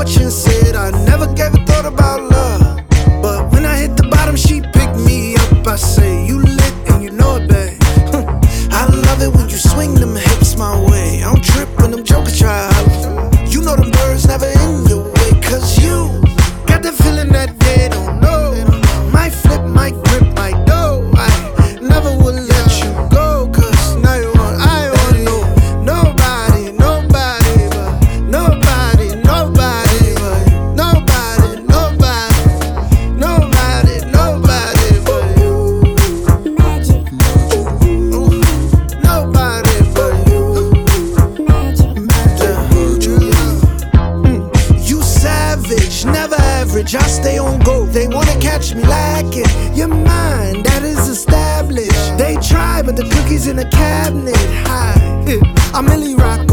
fortune said I never gave a thought about love. But when I hit the bottom, she picked me up. I say, you lit and you know it, babe. I love it when you swing them hips my way. I don't trip when them jokers try. You know them birds never in your way. Cause you got that feeling that they don't know. Might flip, might grip, might know. I never would let you go. Cause now you want, I want know. Nobody, nobody but nobody, nobody but nobody, nobody, nobody, nobody but you. Magic. Nobody but you. Magic. You savage, never average. I stay on go. They wanna catch me lacking. Your mind, that is established. They try, but the cookies in the cabinet high. I Millie rock